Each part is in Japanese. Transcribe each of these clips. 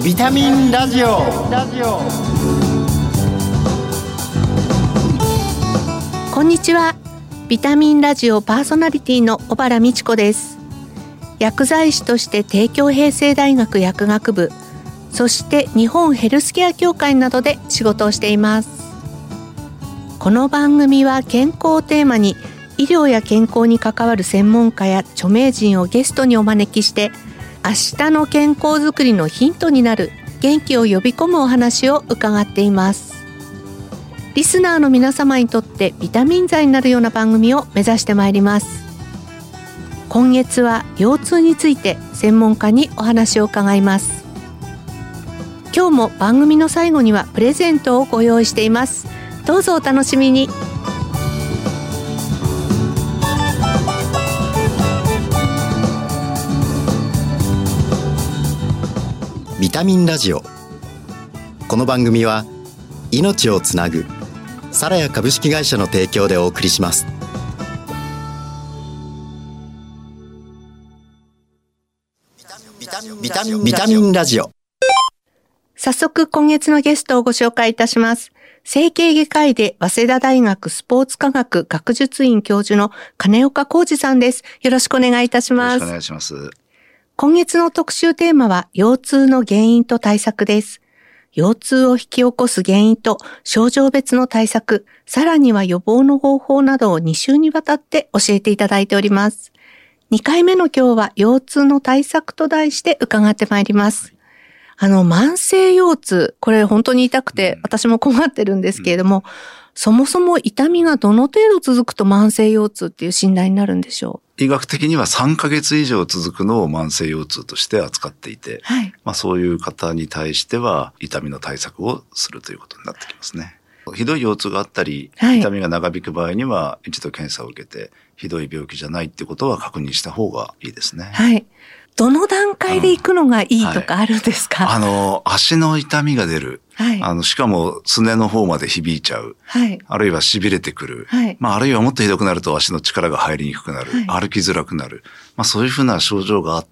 ビタミンラジオ。 こんにちは。ビタミンラジオパーソナリティの小原美智子です。薬剤師として帝京平成大学薬学部、そして日本ヘルスケア協会などで仕事をしています。この番組は健康をテーマに、医療や健康に関わる専門家や著名人をゲストにお招きして、明日の健康づくりのヒントになる元気を呼び込むお話を伺っています。リスナーの皆様にとってビタミン剤になるような番組を目指してまいります。今月は腰痛について専門家にお話を伺います。今日も番組の最後にはプレゼントをご用意しています。どうぞお楽しみに。 ビタミンラジオ。この番組は命をつなぐサラヤ株式会社の提供でお送りします。ビタミンラジオ。 早速今月のゲストをご紹介いたします。整形外科医で早稲田大学スポーツ科学学術院教授の金岡浩二さんです。よろしくお願いいたします。 よろしくお願いします。 今月の特集テーマは腰痛の原因と対策です。腰痛を引き起こす原因と症状別の対策、さらには予防の方法などを2週にわたって教えていただいております。2回目の今日は腰痛の対策と題して伺ってまいります。慢性腰痛、これ本当に痛くて私も困ってるんですけれども、そもそも痛みがどの程度続くと慢性腰痛っていう診断になるんでしょう？ 医学的には3ヶ月以上続くのを慢性腰痛として扱っていて、はい、そういう方に対しては痛みの対策をするということになってきますね。ひどい腰痛があったり、はい、痛みが長引く場合には一度検査を受けて、ひどい病気じゃないってことは確認した方がいいですね。 はい。どの段階で行くのがいいとかあるんですか？ 足の痛みが出る。はい、しかも、すねの方まで響いちゃう。はい、あるいは痺れてくる。はい、あるいはもっとひどくなると足の力が入りにくくなる。はい、歩きづらくなる。そういうふうな症状があって、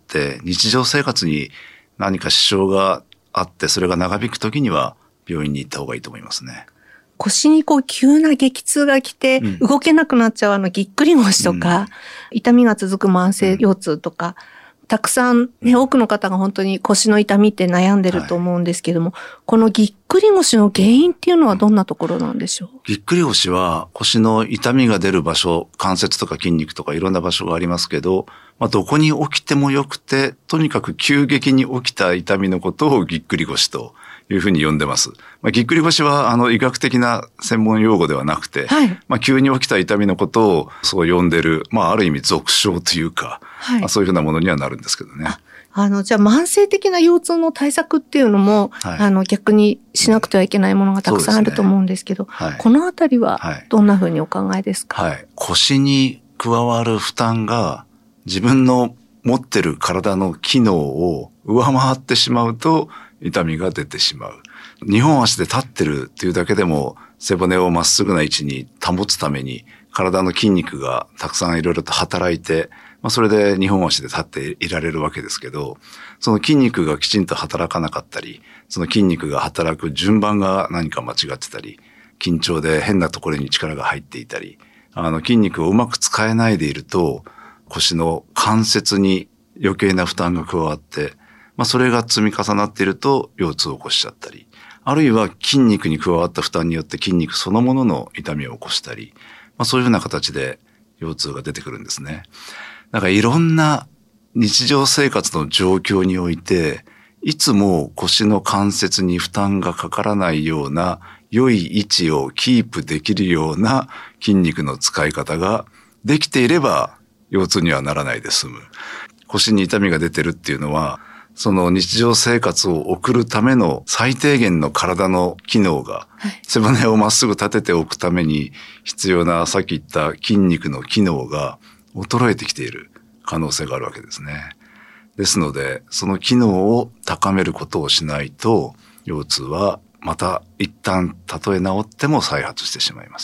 日常生活に何か支障があって、それが長引くときには病院に行った方がいいと思いますね。 腰に急な激痛が来て、動けなくなっちゃうぎっくり腰とか、痛みが続く慢性腰痛とか、たくさんね、多くの方が本当に腰の痛みって悩んでると思うんですけども、はい、このぎっくり腰の原因っていうのはどんなところなんでしょう？ ぎっくり腰は腰の痛みが出る場所、関節とか筋肉とかいろんな場所がありますけど、どこに起きてもよくて、とにかく急激に起きた痛みのことをぎっくり腰というふうに呼んでます。ぎっくり腰は医学的な専門用語ではなくて、はい、急に起きた痛みのことをそう呼んでる、ある意味俗称というか、はい、そういうふうなものにはなるんですけどね。 じゃあ慢性的な腰痛の対策っていうのも、はい、逆にしなくてはいけないものがたくさんあると思うんですけど、はい、このあたりはどんなふうにお考えですか？ はい、腰に加わる負担が自分の持ってる体の機能を上回ってしまうと痛みが出てしまう。2本足で立ってるっていうだけでも背骨をまっすぐな位置に保つために体の筋肉がたくさんいろいろと働いて、それで2本足で立っていられるわけですけど、その筋肉がきちんと働かなかったり、その筋肉が働く順番が何か間違ってたり、緊張で変なところに力が入っていたり、筋肉をうまく使えないでいると腰の関節に余計な負担が加わって、それが積み重なっていると腰痛を起こしちゃったり、あるいは筋肉に加わった負担によって筋肉そのものの痛みを起こしたり、そういうふうな形で腰痛が出てくるんですね。だからいろんな日常生活の状況において、いつも腰の関節に負担がかからないような良い位置をキープできるような筋肉の使い方ができていれば腰痛にはならないで済む。腰に痛みが出てるっていうのは、その日常生活を送るための最低限の体の機能が、背骨をまっすぐ立てておくために必要なさっき言った筋肉の機能が衰えてきている可能性があるわけですね。ですので、その機能を高めることをしないと、腰痛はまた一旦たとえ治っても再発してしまいます。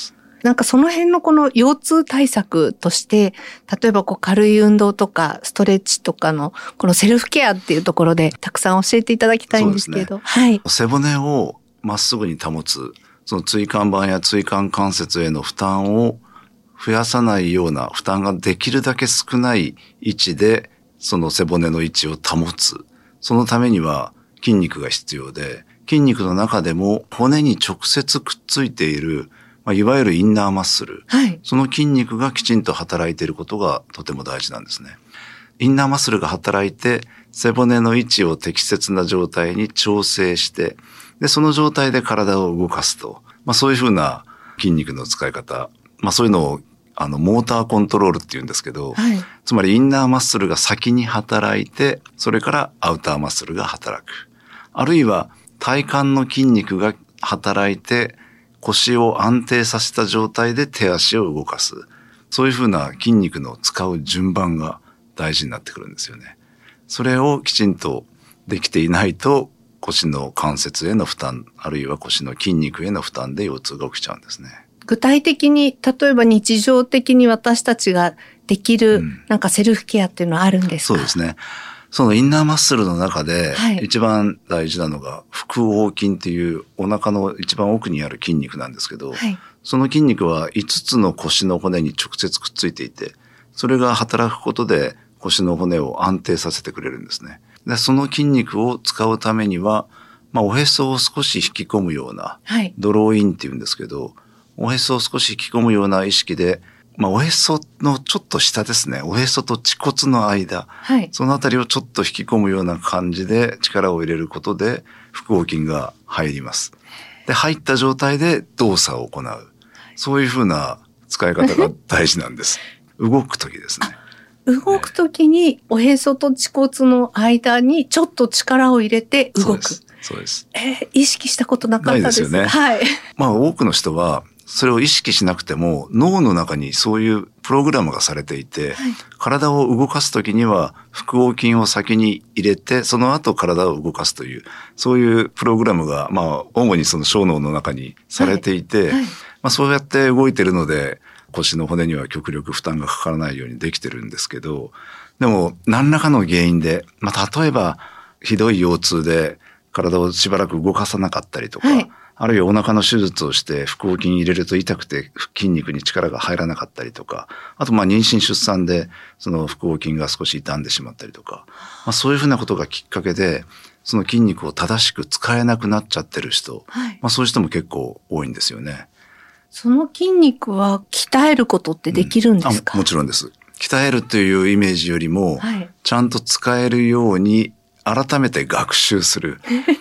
なんかその辺のこの腰痛対策として、例えば軽い運動とかストレッチとかのこのセルフケアっていうところでたくさん教えていただきたいんですけど。はい。 背骨をまっすぐに保つ、その椎間板や椎間関節への負担を増やさないような、負担ができるだけ少ない位置で、その背骨の位置を保つ。そのためには筋肉が必要で、筋肉の中でも骨に直接くっついている、いわゆるインナーマッスル。 はい。 その筋肉がきちんと働いていることがとても大事なんですね。インナーマッスルが働いて、背骨の位置を適切な状態に調整して、で、その状態で体を動かすと。そういうふうな筋肉の使い方。そういうのを、モーターコントロールって言うんですけど、 はい、 つまりインナーマッスルが先に働いて、それからアウターマッスルが働く。あるいは体幹の筋肉が働いて、腰を安定させた状態で手足を動かす。そういうふうな筋肉の使う順番が大事になってくるんですよね。それをきちんとできていないと、腰の関節への負担、あるいは腰の筋肉への負担で腰痛が起きちゃうんですね。 具体的に、例えば日常的に私たちができる、なんかセルフケアっていうのはあるんですか？ そうですね。そのインナーマッスルの中で、一番大事なのが、腹横筋っていうお腹の一番奥にある筋肉なんですけど、 はい、 その筋肉は5つの腰の骨に直接くっついていて、それが働くことで腰の骨を安定させてくれるんですね。で、その筋肉を使うためには、おへそを少し引き込むような、ドローインって言うんですけど、おへそを少し引き込むような意識で、おへそのちょっと下ですね。おへそと恥骨の間。 はい、 そのあたりをちょっと引き込むような感じで力を入れることで腹横筋が入ります。で、入った状態で動作を行う。そういうふうな使い方が大事なんです。動くときですね。 動くときにおへそと恥骨の間にちょっと力を入れて動く。 そうです。 意識したことなかったです。 ないですよね。 はい。 多くの人はそれを意識しなくても脳の中にそういうプログラムがされていて、体を動かすときには腹横筋を先に入れて、その後体を動かすという、そういうプログラムが、主にその小脳の中にされていて、そうやって動いてるので、腰の骨には極力負担がかからないようにできてるんですけど、でも何らかの原因で、例えばひどい腰痛で体をしばらく動かさなかったりとか、あるいはお腹の手術をして腹横筋入れると痛くて筋肉に力が入らなかったりとか、あと妊娠出産でその腹横筋が少し傷んでしまったりとか、そういうふうなことがきっかけで、その筋肉を正しく使えなくなっちゃってる人、そういう人も結構多いんですよね。 その筋肉は鍛えることってできるんですか？ もちろんです。鍛えるというイメージよりも、ちゃんと使えるように改めて学習する。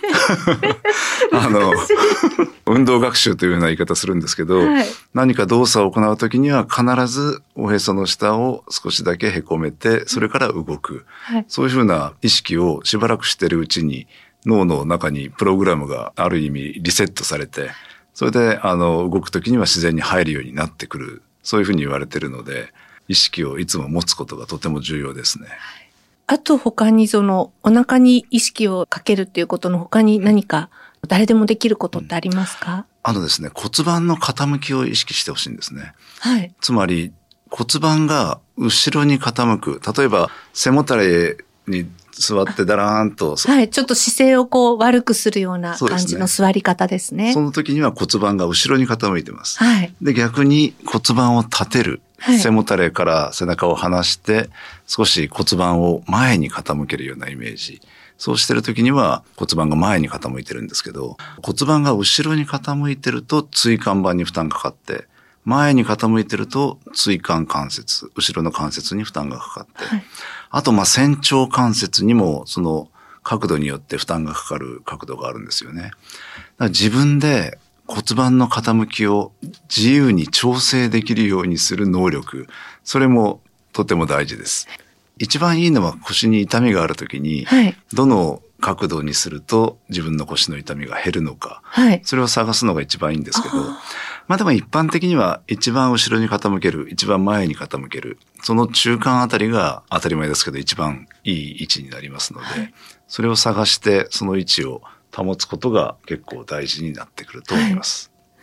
運動学習というような言い方するんですけど、何か動作を行うときには必ずおへその下を少しだけへこめて、それから動く。そういうふうな意識をしばらくしているうちに脳の中にプログラムがある意味リセットされて、それで動くときには自然に入るようになってくる。そういうふうに言われているので、意識をいつも持つことがとても重要ですね。 あと他にお腹に意識をかけるっていうことの他に何か誰でもできることってありますか？ ですね、骨盤の傾きを意識してほしいんですね。つまり骨盤が後ろに傾く。例えば背もたれに座ってだらーんと。 ちょっと姿勢を悪くするような感じの座り方ですね。 その時には骨盤が後ろに傾いてます。で、逆に骨盤を立てる。背もたれから背中を離して少し骨盤を前に傾けるようなイメージ。そうしてる時には骨盤が前に傾いてるんですけど、骨盤が後ろに傾いてると椎間板に負担がかかって、前に傾いてると椎間関節、後ろの関節に負担がかかって、あと仙腸関節にもその角度によって負担がかかる角度があるんですよね。だから自分で骨盤の傾きを自由に調整できるようにする能力、それもとても大事です。一番いいのは腰に痛みがあるときに、どの角度にすると自分の腰の痛みが減るのか、それを探すのが一番いいんですけど、でも一般的には一番後ろに傾ける、一番前に傾ける、その中間あたりが当たり前ですけど一番いい位置になりますので、それを探してその位置を保つことが結構大事になってくると思います。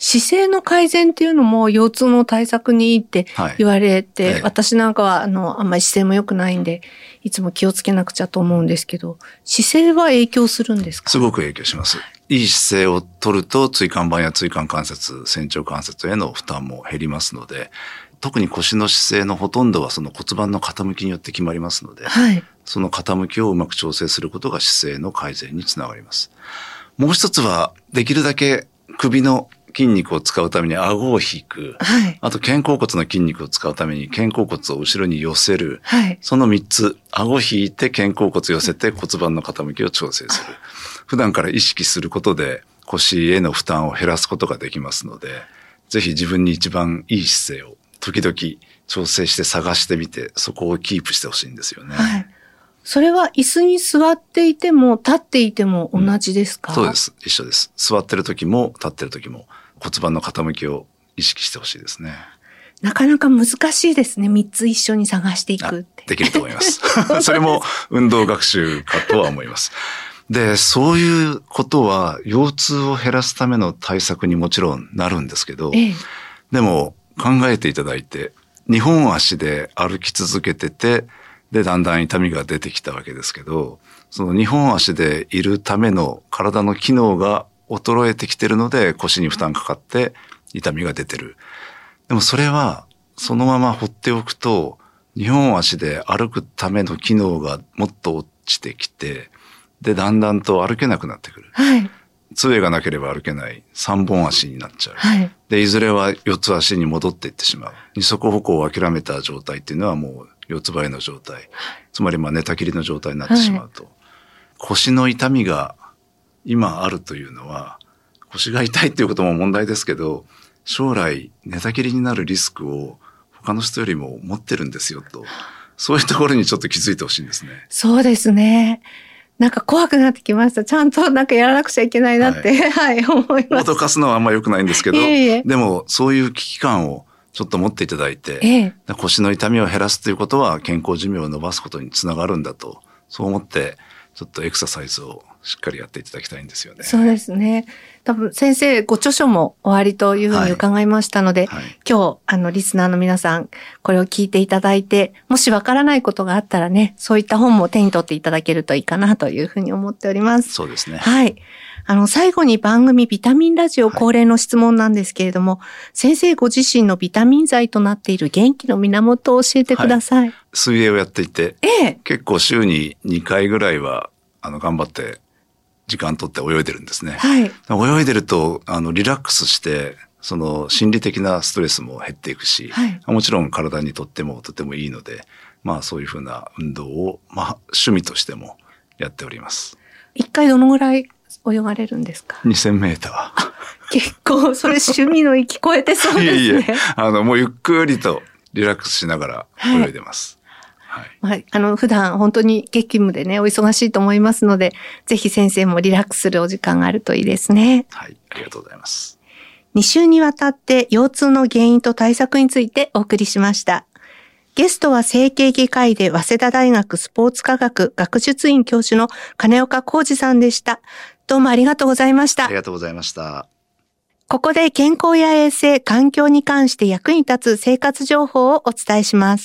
姿勢の改善っていうのも腰痛の対策にいいって言われて、私なんかはあんまり姿勢も良くないんで、いつも気をつけなくちゃと思うんですけど、姿勢は影響するんですか？ すごく影響します。いい姿勢を取ると椎間板や椎間関節、仙腸関節への負担も減りますので、特に腰の姿勢のほとんどはその骨盤の傾きによって決まりますので、その傾きをうまく調整することが姿勢の改善につながります。もう一つは、できるだけ首の筋肉を使うために顎を引く、あと肩甲骨の筋肉を使うために肩甲骨を後ろに寄せる、その3つ、顎引いて肩甲骨寄せて骨盤の傾きを調整する。普段から意識することで腰への負担を減らすことができますので、ぜひ自分に一番いい姿勢を時々調整して探してみて、そこをキープしてほしいんですよね。 それは椅子に座っていても立っていても同じですか？ そうです。一緒です。座ってる時も立ってる時も骨盤の傾きを意識してほしいですね。 なかなか難しいですね。3つ一緒に探していくって。 できると思います。それも運動学習かとは思います。で、そういうことは腰痛を減らすための対策にもちろんなるんですけど、でも考えていただいて、2本足で歩き続けてて、で、だんだん痛みが出てきたわけですけど、その2本足でいるための体の機能が衰えてきてるので腰に負担かかって痛みが出てる。でもそれはそのまま放っておくと2本足で歩くための機能がもっと落ちてきて、で、だんだんと歩けなくなってくる。杖がなければ歩けない3本足になっちゃう。で、いずれは4つ足に戻っていってしまう。二足歩行を諦めた状態っていうのはもう四つ這いの状態。つまり寝たきりの状態になってしまうと。腰の痛みが今あるというのは、腰が痛いっていうことも問題ですけど、将来寝たきりになるリスクを他の人よりも持ってるんですよと。そういうところにちょっと気づいてほしいんですね。 そうですね。なんか怖くなってきました。ちゃんとなんかやらなくちゃいけないなって、思います。 脅かすのはあんま良くないんですけど、でもそういう危機感をちょっと持っていただいて、腰の痛みを減らすということは健康寿命を伸ばすことにつながるんだと、そう思ってちょっとエクササイズをしっかりやっていただきたいんですよね。 そうですね。多分先生ご著書もおありというふうに伺いましたので、今日リスナーの皆さんこれを聞いていただいて、もしわからないことがあったらね、そういった本も手に取っていただけるといいかなというふうに思っております。 そうですね。 最後に番組ビタミンラジオ恒例の質問なんですけれども、先生ご自身のビタミン剤となっている元気の源を教えてください。 水泳をやっていて、結構週に2回ぐらいは頑張って時間取って泳いでるんですね。泳いでるとリラックスしてその心理的なストレスも減っていくし、もちろん体にとってもとてもいいので、そういうふうな運動を趣味としてもやっております。 1回どのぐらい泳がれるんですか ？2000メーター。 結構それ趣味の域超えてそうですね。 もうゆっくりとリラックスしながら泳いでます。 普段本当に激務でね、お忙しいと思いますので、ぜひ先生もリラックスするお時間があるといいですね。 ありがとうございます。 2週にわたって腰痛の原因と対策についてお送りしました。ゲストは整形外科医で早稲田大学スポーツ科学学術院教授の金岡浩二さんでした。どうもありがとうございました。 ありがとうございました。 ここで健康や衛生、環境に関して役に立つ生活情報をお伝えします。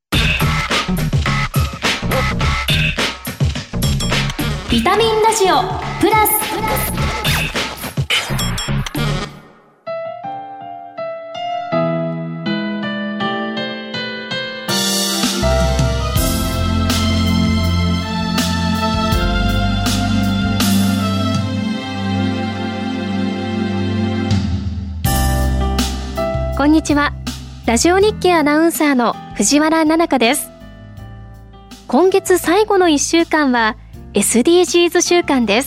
ビタミンラジオプラス。こんにちは。ラジオ日経アナウンサーの藤原奈々香です。今月最後の1週間はSDGs 週間です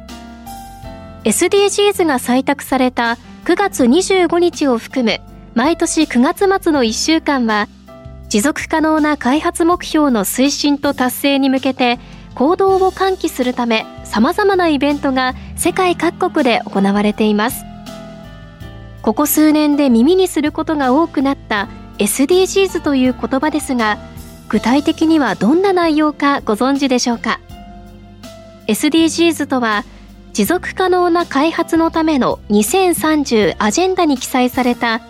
。SDGs が採択された9月25日を含む毎年9月末の1週間は、持続可能な開発目標の推進と達成に向けて行動を喚起するため、様々なイベントが世界各国で行われています。ここ数年で耳にすることが多くなった SDGs という言葉ですが、具体的にはどんな内容かご存知でしょうか。SDGs とは持続可能な開発のための2030アジェンダに記載された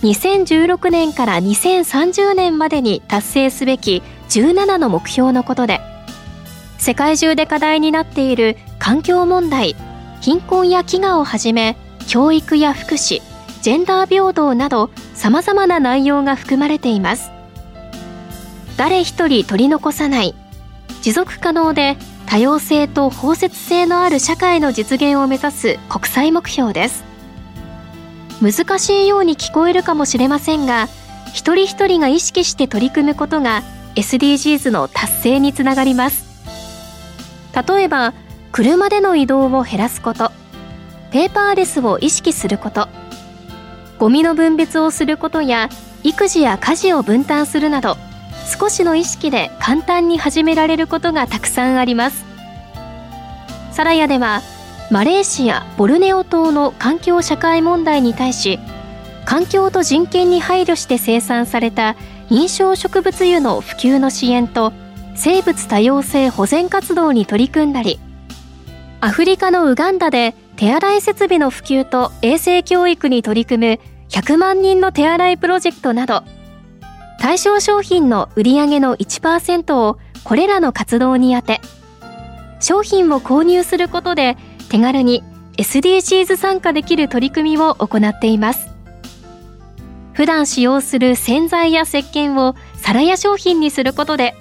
2016年から2030年までに達成すべき17の目標のことで、世界中で課題になっている環境問題、貧困や飢餓をはじめ、教育や福祉、ジェンダー平等など様々な内容が含まれています。誰一人取り残さない、持続可能で多様性と包摂性のある社会の実現を目指す国際目標です。難しいように聞こえるかもしれませんが、一人一人が意識して取り組むことが SDGs の達成につながります。例えば、車での移動を減らすこと、ペーパーレスを意識すること、ゴミの分別をすることや育児や家事を分担するなど、少しの意識で簡単に始められることがたくさんあります。サラヤではマレーシア・ボルネオ島の環境社会問題に対し、環境と人権に配慮して生産された認証植物油の普及の支援と生物多様性保全活動に取り組んだり、アフリカのウガンダで手洗い設備の普及と衛生教育に取り組む100万人の手洗いプロジェクトなど、対象商品の売上の 1% をこれらの活動に充て、商品を購入することで手軽に SDGs 参加できる取り組みを行っています。普段使用する洗剤や石鹸をサラヤ商品にすることで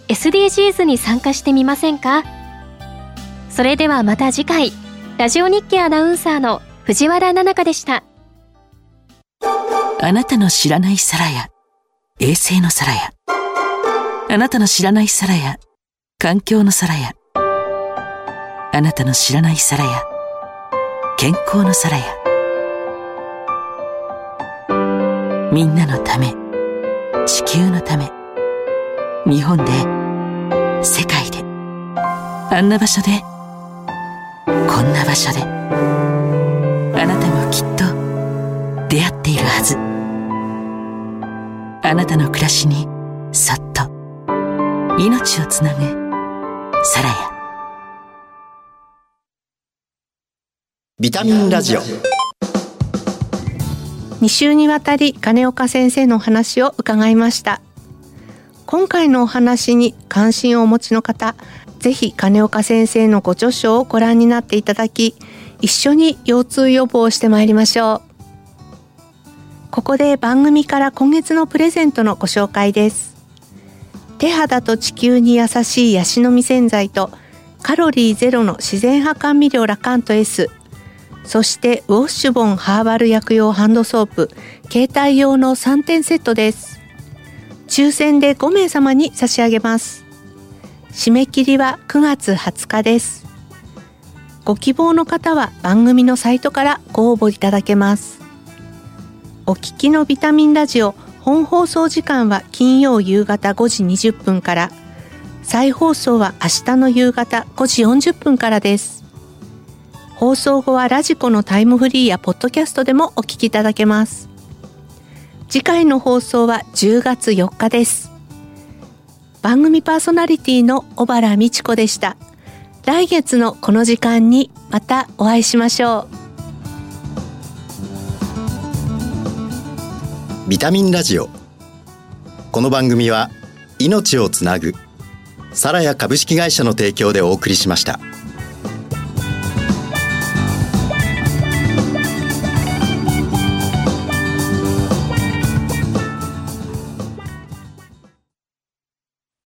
SDGs に参加してみませんか？それではまた次回、ラジオ日経アナウンサーの藤原奈々香でした。 あなたの知らないサラヤ、衛生のサラヤ。あなたの知らないサラヤ、環境のサラヤ。あなたの知らないサラヤ、健康のサラヤ。みんなのため、地球のため、日本で、世界で、あんな場所で、こんな場所で、あなたもきっと出会っているはず。あなたの暮らしにそっと命をつなぐサラヤ。 ビタミンラジオ。 2週にわたり金岡先生のお話を伺いました。今回のお話に関心をお持ちの方、ぜひ金岡先生のご著書をご覧になっていただき、一緒に腰痛予防をしてまいりましょう。ここで番組から今月のプレゼントのご紹介です。手肌と地球に優しいヤシの実洗剤とカロリーゼロの自然派甘味料ラカント S、そしてウォッシュボンハーバル薬用ハンドソープ携帯用の3点セットです。抽選で5名様に差し上げます。締め切りは9月20日です。ご希望の方は番組のサイトからご応募いただけます。お聞きのビタミンラジオ本放送時間は金曜夕方5時20分から、再放送は明日の夕方5時40分からです。放送後はラジコのタイムフリーやポッドキャストでもお聞きいただけます。次回の放送は10月4日です。番組パーソナリティの小原美智子でした。来月のこの時間にまたお会いしましょう。ビタミンラジオ。この番組は命をつなぐサラヤ株式会社の提供でお送りしました。